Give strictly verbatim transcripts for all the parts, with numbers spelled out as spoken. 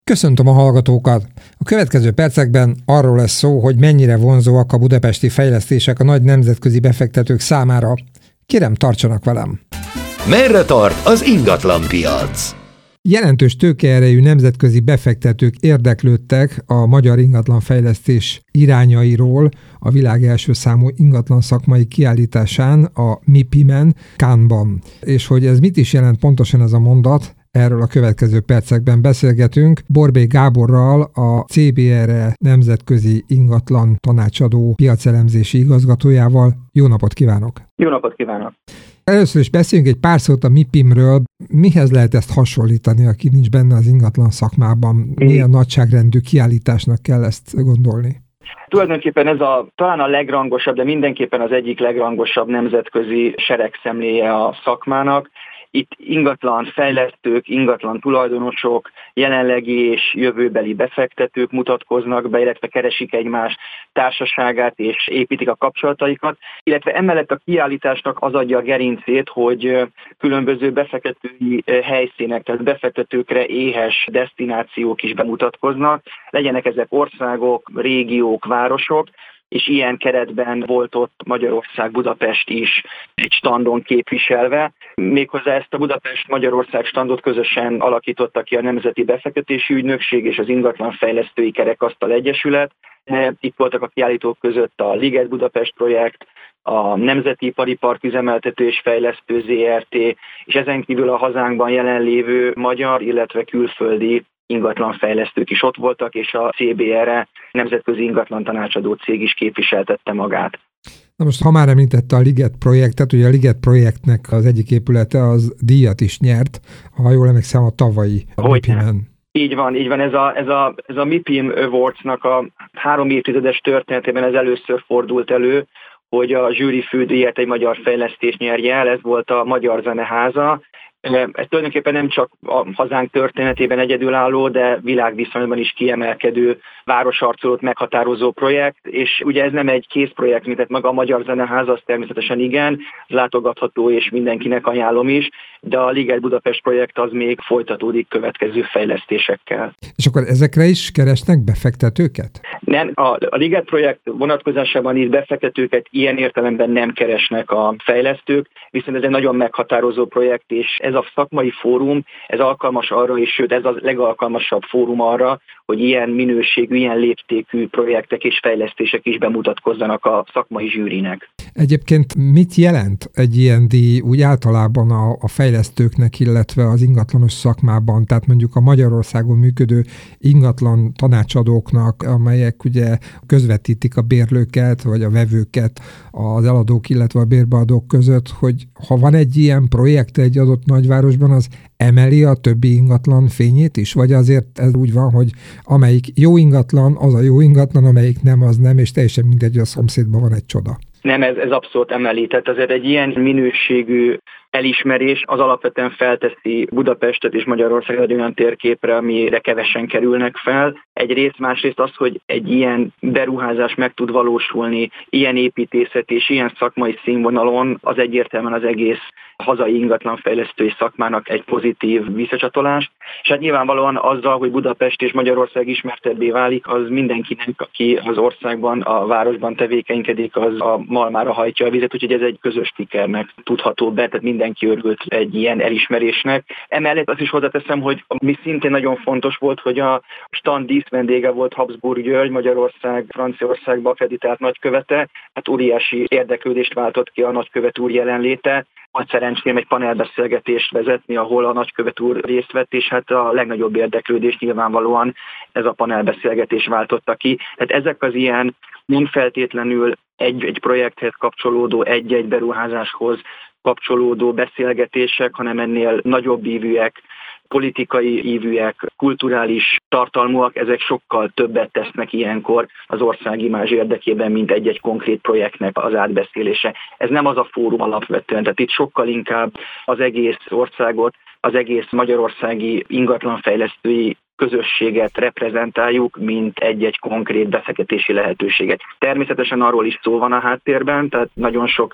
Köszöntöm a hallgatókat! A következő percekben arról lesz szó, hogy mennyire vonzóak a budapesti fejlesztések a nagy nemzetközi befektetők számára. Kérem, tartsanak velem! Merre tart az ingatlanpiac? Jelentős tőkeerejű nemzetközi befektetők érdeklődtek a magyar ingatlanfejlesztés irányairól a világ első számú ingatlan szakmai kiállításán, a MIPIM-en, Cannes-ban. És hogy ez mit is jelent pontosan ez a mondat, erről a következő percekben beszélgetünk Borbély Gáborral, a cé bé er e nemzetközi ingatlan tanácsadó piacelemzési igazgatójával. Jó napot kívánok! Jó napot kívánok! Először is beszéljünk egy pár szót a MIPIM-ről. Mihez lehet ezt hasonlítani, aki nincs benne az ingatlan szakmában? Milyen nagyságrendű kiállításnak kell ezt gondolni? Tulajdonképpen ez a talán a legrangosabb, de mindenképpen az egyik legrangosabb nemzetközi seregszemléje a szakmának. Itt ingatlan fejlesztők, ingatlan tulajdonosok, jelenlegi és jövőbeli befektetők mutatkoznak be, illetve keresik egymás társaságát és építik a kapcsolataikat, illetve emellett a kiállításnak az adja a gerincét, hogy különböző befektetői helyszínek, tehát befektetőkre éhes desztinációk is bemutatkoznak, legyenek ezek országok, régiók, városok, és ilyen keretben volt ott Magyarország, Budapest is egy standon képviselve. Méghozzá ezt a Budapest-Magyarország standot közösen alakította ki a Nemzeti Befektetési Ügynökség és az Ingatlanfejlesztői Kerekasztal Egyesület. Itt voltak a kiállítók között a Liget Budapest projekt, a Nemzeti Ipari Park Üzemeltető és Fejlesztő zé er té, és ezen kívül a hazánkban jelenlévő magyar, illetve külföldi ingatlanfejlesztők is ott voltak, és a cé bé er e nemzetközi ingatlan tanácsadó cég is képviseltette magát. Na most, ha már említette a Liget projektet, ugye a Liget projektnek az egyik épülete az díjat is nyert, ha jól emlékszem, a tavalyi MIPIM-en. Így van, így van. Ez a, ez a, ez a MIPIM Awards-nak a három évtizedes történetében ez először fordult elő, hogy a zsűri fődíjat egy magyar fejlesztés nyerje el, ez volt a Magyar Zeneháza. Ez tulajdonképpen nem csak a hazánk történetében egyedülálló, de világviszonyban is kiemelkedő városarcolót meghatározó projekt, és ugye ez nem egy készprojekt, mint tehát maga a Magyar Zeneháza, az természetesen igen, látogatható és mindenkinek ajánlom is, de a Liget Budapest projekt az még folytatódik következő fejlesztésekkel. És akkor ezekre is keresnek befektetőket? Nem, a, a Liget projekt vonatkozásában itt befektetőket ilyen értelemben nem keresnek a fejlesztők, viszont ez egy nagyon meghatározó projekt, és ez a szakmai fórum, ez alkalmas arra, és sőt ez a legalkalmasabb fórum arra, hogy ilyen minőségű, ilyen léptékű projektek és fejlesztések is bemutatkozzanak a szakmai zsűrinek. Egyébként mit jelent egy ilyen díj úgy általában a, a fejlesztőknek, illetve az ingatlanos szakmában, tehát mondjuk a Magyarországon működő ingatlan tanácsadóknak, amelyek ugye közvetítik a bérlőket, vagy a vevőket az eladók, illetve a bérbeadók között, hogy ha van egy ilyen projekt egy adott nagyvárosban, az emeli a többi ingatlan fényét is? Vagy azért ez úgy van, hogy amelyik jó ingatlan, az a jó ingatlan, amelyik nem, az nem, és teljesen mindegy, hogy a szomszédban van egy csoda? Nem, ez, ez abszolút emeli. Tehát azért egy ilyen minőségű elismerés az alapvetően felteszi Budapestet és Magyarországot egy olyan térképre, amire kevesen kerülnek fel. Egyrészt, másrészt az, hogy egy ilyen beruházás meg tud valósulni, ilyen építészet és ilyen szakmai színvonalon, az egyértelműen az egész hazai ingatlanfejlesztői szakmának egy pozitív visszacsatolás. És hát nyilvánvalóan azzal, hogy Budapest és Magyarország ismertebbé válik, az mindenkinek, aki az országban, a városban tevékenykedik, az a malmára hajtja a vizet, úgyhogy ez egy közös sikernek tudható be, tehát mindenki örült egy ilyen elismerésnek. Emellett azt is hozzáteszem, hogy mi szintén nagyon fontos volt, hogy a stand díszvendége volt Habsburg György, Magyarország, Franciaországba akreditált nagykövete, hát óriási érdeklődést váltott ki a nagykövet úr jelenléte. Nagy szerencsém egy panelbeszélgetést vezetni, ahol a nagykövet úr részt vett, és hát a legnagyobb érdeklődés nyilvánvalóan ez a panelbeszélgetés váltotta ki. Tehát ezek az ilyen nem feltétlenül egy-egy projekthez kapcsolódó, egy-egy beruházáshoz kapcsolódó beszélgetések, hanem ennél nagyobb ívűek, politikai ívűek, kulturális tartalmúak, ezek sokkal többet tesznek ilyenkor az ország imázs érdekében, mint egy-egy konkrét projektnek az átbeszélése. Ez nem az a fórum alapvetően, tehát itt sokkal inkább az egész országot, az egész magyarországi ingatlanfejlesztői közösséget reprezentáljuk, mint egy-egy konkrét befektetési lehetőséget. Természetesen arról is szó van a háttérben, tehát nagyon sok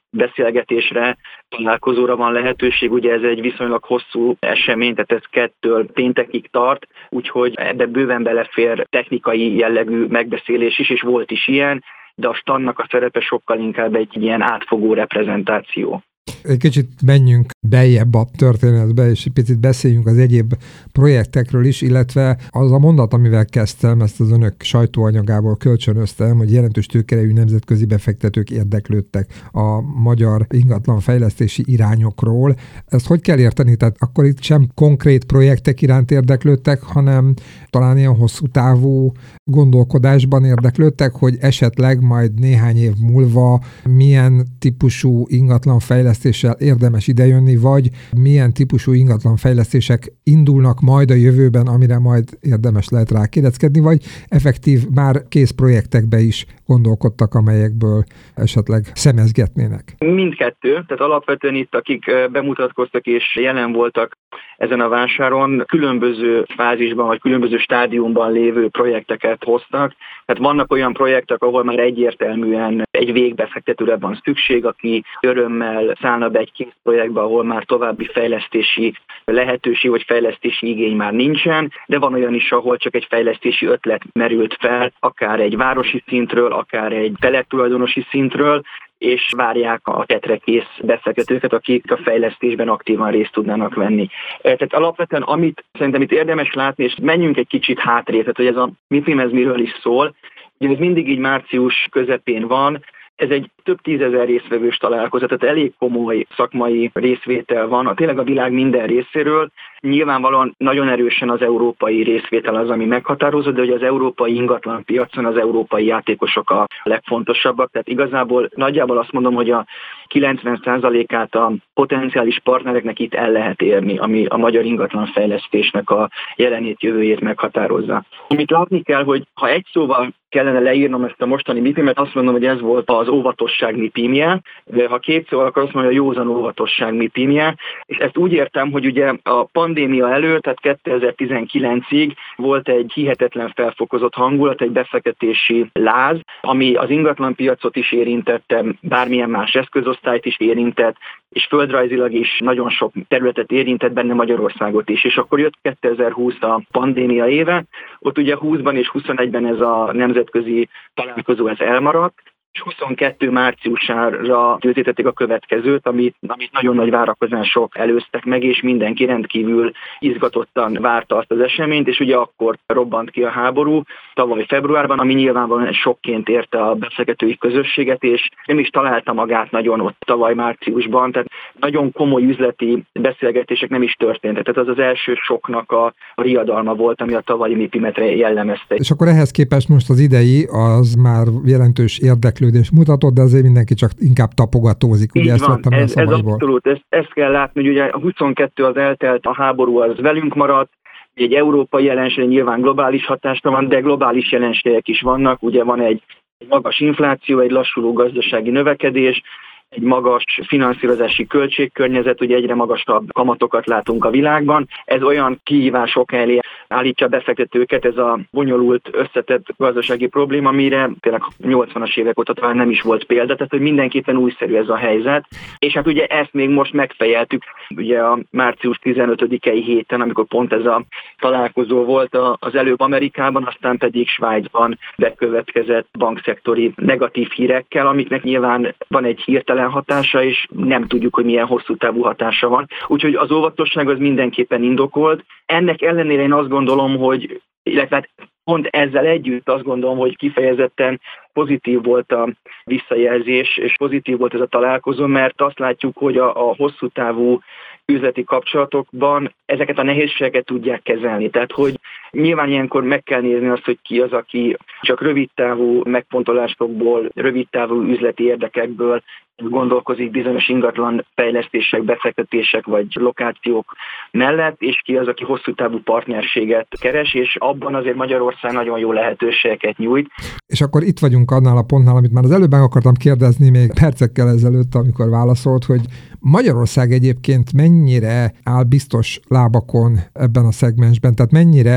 beszélgetésre, találkozóra van lehetőség. Ugye ez egy viszonylag hosszú esemény, tehát ez kettől péntekig tart, úgyhogy ebbe bőven belefér technikai jellegű megbeszélés is, és volt is ilyen, de a standnak a szerepe sokkal inkább egy ilyen átfogó reprezentáció. Egy kicsit menjünk beljebb a történetbe, és egy picit beszéljünk az egyéb projektekről is, illetve az a mondat, amivel kezdtem, ezt az önök sajtóanyagából kölcsönöztem, hogy jelentős tőkerejű nemzetközi befektetők érdeklődtek a magyar ingatlanfejlesztési irányokról. Ezt hogy kell érteni? Tehát akkor itt sem konkrét projektek iránt érdeklődtek, hanem talán ilyen hosszú távú gondolkodásban érdeklődtek, hogy esetleg majd néhány év múlva milyen típusú ingatlanfejlesztéssel érdemes idejönni, vagy milyen típusú ingatlanfejlesztések indulnak majd a jövőben, amire majd érdemes lehet rákérdezkedni, vagy effektív már kész projektekbe is gondolkodtak, amelyekből esetleg szemezgetnének? Mindkettő, tehát alapvetően itt, akik bemutatkoztak és jelen voltak ezen a vásáron, különböző fázisban vagy különböző stádiumban lévő projekteket hoztak. Tehát vannak olyan projektek, ahol már egyértelműen egy végbefektetőre van szükség, aki örömmel szállna be egy kész projektbe, ahol már további fejlesztési lehetőség vagy fejlesztési igény már nincsen, de van olyan is, ahol csak egy fejlesztési ötlet merült fel, akár egy városi szintről, akár egy telektulajdonosi szintről, és várják a tetrekész befektetőket, akik a fejlesztésben aktívan részt tudnának venni. Tehát alapvetően, amit szerintem itt érdemes látni, és menjünk egy kicsit hátrébb, tehát hogy ez a MIPIM ez miről is szól, ugye ez mindig így március közepén van, ez egy több tízezer résztvevős találkozó, tehát elég komoly szakmai részvétel van, a tényleg a világ minden részéről. Nyilvánvalóan nagyon erősen az európai részvétel az, ami meghatározó, de hogy az európai ingatlan piacon az európai játékosok a legfontosabbak. Tehát igazából nagyjából azt mondom, hogy a kilencven százalékát a potenciális partnereknek itt el lehet érni, ami a magyar ingatlanfejlesztésnek a jelenét, jövőjét meghatározza. Amit látni kell, hogy ha egy szóval kellene leírnom ezt a mostani MIPIM-et, azt mondom, hogy ez volt az óvatosság MIPIM-je, de ha két szóval, akkor azt mondom, hogy a józan óvatosság MIPIM-je, és ezt úgy értem, hogy ugye a pandémia előtt, tehát kétezer-tizenkilencig volt egy hihetetlen felfokozott hangulat, egy befektetési láz, ami az ingatlanpiacot is érintette, bármilyen más eszközosztályt is érintett, és földrajzilag is nagyon sok területet érintett, benne Magyarországot is. És akkor jött kétezer-húsz a pandémia éve, ott ugye húszban és huszonegyben ez a nemzetközi találkozó ez elmaradt, és huszonkettő márciusára rögzítették a következőt, amit, amit nagyon nagy várakozások előztek meg, és mindenki rendkívül izgatottan várta azt az eseményt, és ugye akkor robbant ki a háború tavaly februárban, ami nyilvánvalóan sokként érte a befektetői közösséget, és nem is találta magát nagyon ott tavaly márciusban, tehát nagyon komoly üzleti beszélgetések nem is történtek. Tehát az az első soknak a riadalma volt, ami a tavalyi MIPIM-et jellemezte. És akkor ehhez képest most az idei az már jelentős érdeklődés mutatott, de azért mindenki csak inkább tapogatózik. Ugye ezt van, ez, ez abszolút, ezt, ezt kell látni, hogy ugye a huszonkettő az eltelt, a háború az velünk maradt, egy európai jelenség nyilván globális hatásra van, de globális jelenségek is vannak, ugye van egy, egy magas infláció, egy lassuló gazdasági növekedés, egy magas finanszírozási költségkörnyezet, ugye egyre magasabb kamatokat látunk a világban. Ez olyan kihívások elé állítja a befektetőket, ez a bonyolult, összetett gazdasági probléma, amire tényleg nyolcvanas évek óta talán nem is volt példa, tehát hogy mindenképpen újszerű ez a helyzet. És hát ugye ezt még most megfejeltük, ugye a március tizenötödikei héten, amikor pont ez a találkozó volt az előbb Amerikában, aztán pedig Svájcban bekövetkezett bankszektori negatív hírekkel, amiknek nyilván van egy hirtelen hatása, és nem tudjuk, hogy milyen hosszú távú hatása van. Úgyhogy az óvatosság az mindenképpen indokolt. Ennek ellenére én azt gondolom, hogy illetve pont ezzel együtt azt gondolom, hogy kifejezetten pozitív volt a visszajelzés, és pozitív volt ez a találkozó, mert azt látjuk, hogy a, a hosszú távú üzleti kapcsolatokban ezeket a nehézségeket tudják kezelni. Tehát, hogy nyilván ilyenkor meg kell nézni azt, hogy ki az, aki csak rövidtávú megfontolásokból, rövidtávú üzleti érdekekből gondolkozik bizonyos ingatlan fejlesztések, befektetések vagy lokációk mellett, és ki az, aki hosszú távú partnerséget keres, és abban azért Magyarország nagyon jó lehetőségeket nyújt. És akkor itt vagyunk annál a pontnál, amit már az előbb meg akartam kérdezni még percekkel ezelőtt, amikor válaszolt, hogy Magyarország egyébként mennyire áll biztos lábakon ebben a szegmensben, tehát mennyire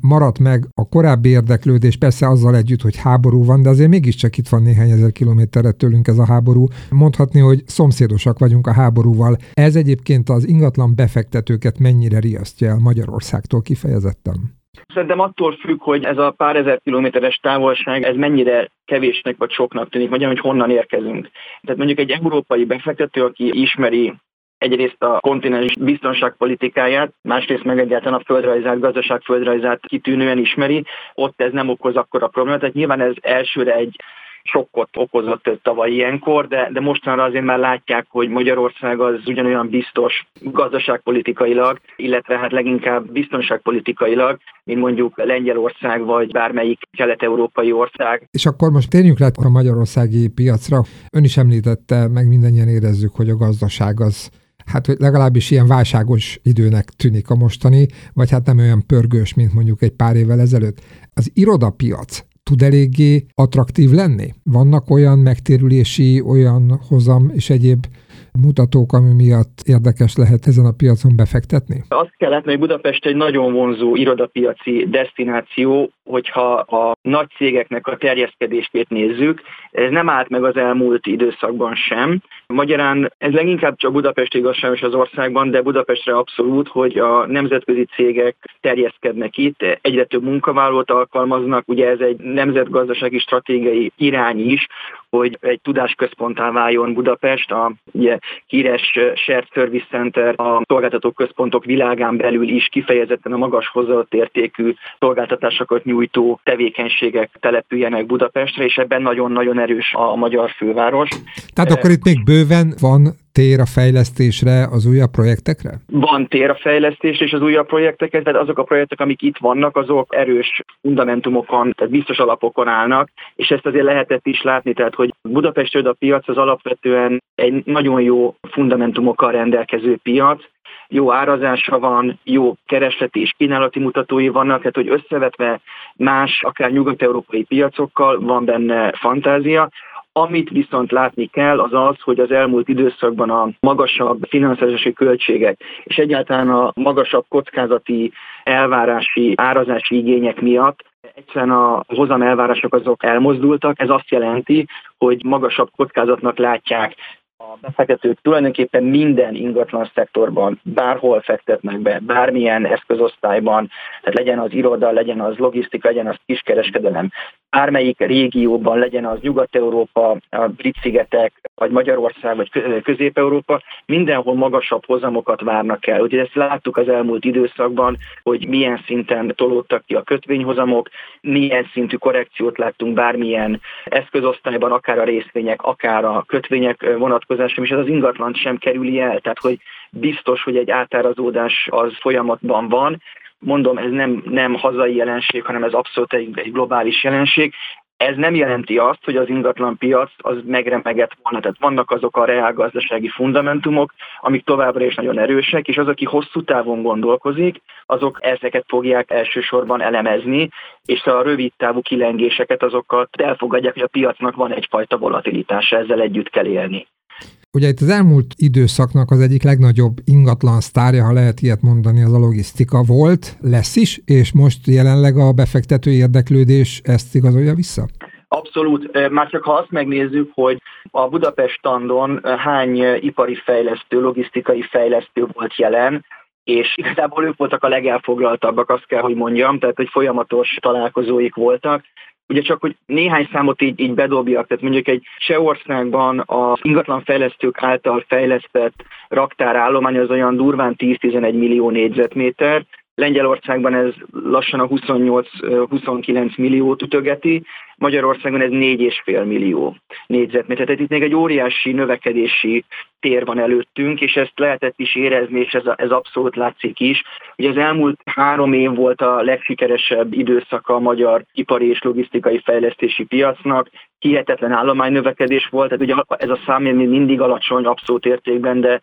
maradt meg a korábbi érdeklődés, persze azzal együtt, hogy háború van, de azért mégiscsak itt van néhány ezer kilométerre tőlünk ez a háború. Mondhatni, hogy szomszédosak vagyunk a háborúval. Ez egyébként az ingatlan befektetőket mennyire riasztja el Magyarországtól kifejezetten? Szerintem attól függ, hogy ez a pár ezer kilométeres távolság, ez mennyire kevésnek vagy soknak tűnik, vagy hogy honnan érkezünk. Tehát mondjuk egy európai befektető, aki ismeri egyrészt a kontinens biztonságpolitikáját, másrészt meg egyáltalán a földrajzát, gazdaságföldrajzát kitűnően ismeri, ott ez nem okoz akkora problémát. Tehát nyilván ez elsőre egy sokkot okozott tavaly ilyenkor, de, de mostanra azért már látják, hogy Magyarország az ugyanolyan biztos gazdaságpolitikailag, illetve hát leginkább biztonságpolitikailag, mint mondjuk Lengyelország vagy bármelyik kelet-európai ország. És akkor most térjünk rá a magyarországi piacra. Ön is említette, meg mindannyian érezzük, hogy a gazdaság az hát legalábbis ilyen válságos időnek tűnik a mostani, vagy hát nem olyan pörgős, mint mondjuk egy pár évvel ezelőtt. Az irodapiac tud eléggé attraktív lenni? Vannak olyan megtérülési, olyan hozam és egyéb mutatók, ami miatt érdekes lehet ezen a piacon befektetni? Azt kell látni, hogy Budapest egy nagyon vonzó irodapiaci desztináció, hogyha a nagy cégeknek a terjeszkedését nézzük, ez nem állt meg az elmúlt időszakban sem. Magyarán ez leginkább csak Budapest igazságos az országban, de Budapestre abszolút, hogy a nemzetközi cégek terjeszkednek itt, egyre több munkavállalót alkalmaznak, ugye ez egy nemzetgazdasági stratégiai irány is, hogy egy tudásközponttá váljon Budapest, a ugye, híres Shared Service Center, a szolgáltató központok világán belül is kifejezetten a magas hozzáadott értékű szolgáltatásokat nyújtó tevékenységek települjenek Budapestre, és ebben nagyon-nagyon erős a magyar főváros. Tehát akkor itt még bőven van tér a fejlesztésre, az újabb projektekre? Van tér a fejlesztésre és az újabb projektekre, tehát azok a projektek, amik itt vannak, azok erős fundamentumokon, tehát biztos alapokon állnak, és ezt azért lehetett is látni, tehát hogy Budapest a piac az alapvetően egy nagyon jó fundamentumokkal rendelkező piac, jó árazása van, jó keresleti és kínálati mutatói vannak, tehát hogy összevetve más, akár nyugat-európai piacokkal van benne fantázia. Amit viszont látni kell, az az, hogy az elmúlt időszakban a magasabb finanszírozási költségek és egyáltalán a magasabb kockázati elvárási, árazási igények miatt egyszerűen a hozam elvárások azok elmozdultak. Ez azt jelenti, hogy magasabb kockázatnak látják a befektetők tulajdonképpen minden ingatlan szektorban, bárhol fektetnek be, bármilyen eszközosztályban, tehát legyen az iroda, legyen az logisztika, legyen az kiskereskedelem, bármelyik régióban, legyen az Nyugat-Európa, a Brit-szigetek, vagy Magyarország, vagy Közép-Európa, mindenhol magasabb hozamokat várnak el. Ugye ezt láttuk az elmúlt időszakban, hogy milyen szinten tolódtak ki a kötvényhozamok, milyen szintű korrekciót láttunk bármilyen eszközosztályban, akár a részvények, akár a kötvények vonatkozásában, és ez az ingatlant sem kerüli el. Tehát, hogy biztos, hogy egy átárazódás az folyamatban van. Mondom, ez nem, nem hazai jelenség, hanem ez abszolút egy, egy globális jelenség. Ez nem jelenti azt, hogy az ingatlanpiac az megremegett volna. Tehát vannak azok a reálgazdasági fundamentumok, amik továbbra is nagyon erősek, és az, aki hosszú távon gondolkozik, azok ezeket fogják elsősorban elemezni, és a rövid távú kilengéseket azokat elfogadják, hogy a piacnak van egyfajta volatilitása, ezzel együtt kell élni. Ugye itt az elmúlt időszaknak az egyik legnagyobb ingatlan sztárja, ha lehet ilyet mondani, az a logisztika volt, lesz is, és most jelenleg a befektetői érdeklődés ezt igazolja vissza? Abszolút. Már csak ha azt megnézzük, hogy a Budapest standon hány ipari fejlesztő, logisztikai fejlesztő volt jelen, és igazából ők voltak a legelfoglaltabbak, azt kell, hogy mondjam, tehát egy folyamatos találkozóik voltak. Ugye csak, hogy néhány számot így, így bedobjak, tehát mondjuk egy Csehországban az ingatlanfejlesztők által fejlesztett raktárállomány az olyan durván tíz-tizenegy millió négyzetméter, Lengyelországban ez lassan a huszonnyolc-huszonkilenc milliót ütögeti, Magyarországon ez négy egész öt millió négyzetméter. Tehát itt még egy óriási növekedési tér van előttünk, és ezt lehetett is érezni, és ez, ez abszolút látszik is. Ugye az elmúlt három év volt a legsikeresebb időszaka a magyar ipari és logisztikai fejlesztési piacnak, hihetetlen állománynövekedés volt, tehát ugye ez a szám mindig alacsony abszolút értékben, de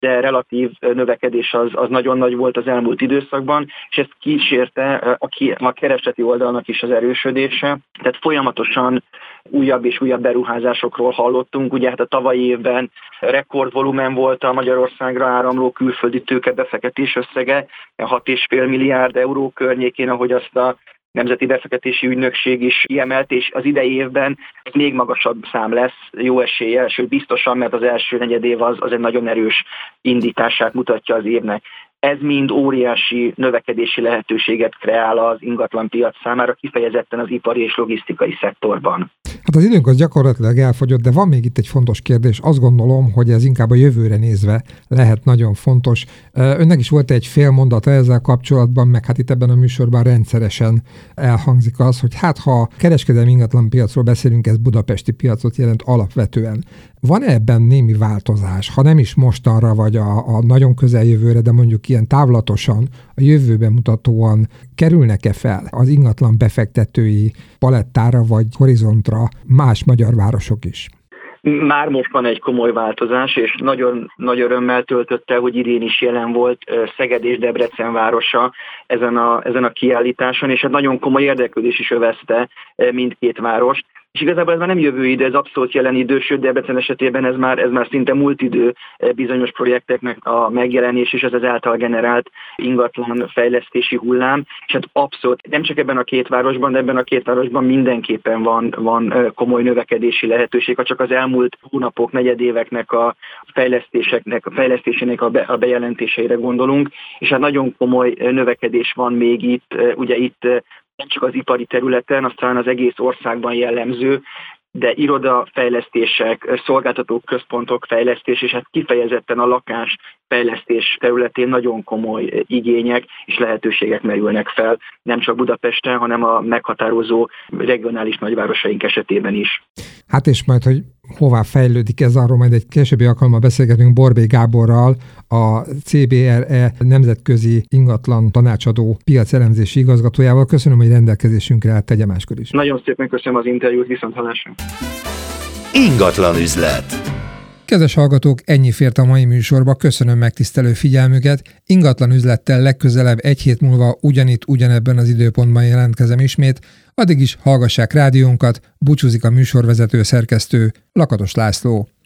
de relatív növekedés az, az nagyon nagy volt az elmúlt időszakban, és ezt kísérte a, a keresleti oldalnak is az erősödése. Tehát folyamatosan újabb és újabb beruházásokról hallottunk. Ugye hát a tavalyi évben rekordvolumen volt a Magyarországra áramló külföldi tőkebefektetés összege, hat egész öt milliárd euró környékén, ahogy azt a Nemzeti Befektetési Ügynökség is kiemelt, és az idei évben még magasabb szám lesz, jó eséllyel, sőt biztosan, mert az első negyedév az, az egy nagyon erős indítását mutatja az évnek. Ez mind óriási növekedési lehetőséget kreál az ingatlanpiac számára, kifejezetten az ipari és logisztikai szektorban. Hát az időnk az gyakorlatilag elfogyott, de van még itt egy fontos kérdés. Azt gondolom, hogy ez inkább a jövőre nézve lehet nagyon fontos. Önnek is volt egy fél mondata ezzel kapcsolatban, meg hát itt ebben a műsorban rendszeresen elhangzik az, hogy hát ha kereskedelmi ingatlanpiacról beszélünk, ez budapesti piacot jelent alapvetően. Van-e ebben némi változás, ha nem is mostanra, vagy a, a nagyon közeljövőre, de mondjuk ilyen távlatosan, a jövőben mutatóan kerülnek-e fel az ingatlan befektetői palettára vagy horizontra más magyar városok is? Már most van egy komoly változás, és nagyon nagy örömmel töltötte, hogy idén is jelen volt Szeged és Debrecen városa ezen a, ezen a kiállításon, és hát nagyon komoly érdeklődés is övezte mindkét várost. És igazából ez már nem jövő idő, ez abszolút jelen idő, sőt Debrecen esetében ez már, ez már szinte múlt idő bizonyos projekteknek a megjelenés, és ez az által generált ingatlan fejlesztési hullám. És hát abszolút nem csak ebben a két városban, de ebben a két városban mindenképpen van, van komoly növekedési lehetőség, ha csak az elmúlt hónapok, negyedéveknek a fejlesztéseknek, a fejlesztésének a, be, a bejelentéseire gondolunk, és hát nagyon komoly növekedés van még itt, ugye itt nem csak az ipari területen, aztán az egész országban jellemző, de irodafejlesztések, szolgáltatók, központok fejlesztés, és hát kifejezetten a lakásfejlesztés területén nagyon komoly igények és lehetőségek merülnek fel, nem csak Budapesten, hanem a meghatározó regionális nagyvárosaink esetében is. Hát és majd, hogy hová fejlődik ez, arról majd egy későbbi alkalommal beszélgetünk Borbély Gáborral, a cé bé er e nemzetközi ingatlan tanácsadó piacelemzési igazgatójával. Köszönöm, hogy rendelkezésünkre állt, tegye máskor is. Nagyon szépen köszönöm az interjút, viszonthallásra. Ingatlan üzlet. Kedves hallgatók, ennyi fért a mai műsorba, köszönöm megtisztelő figyelmüket. Ingatlan üzlettel legközelebb egy hét múlva ugyanitt, ugyanebben az időpontban jelentkezem ismét. Addig is hallgassák rádiónkat, búcsúzik a műsorvezető szerkesztő Lakatos László.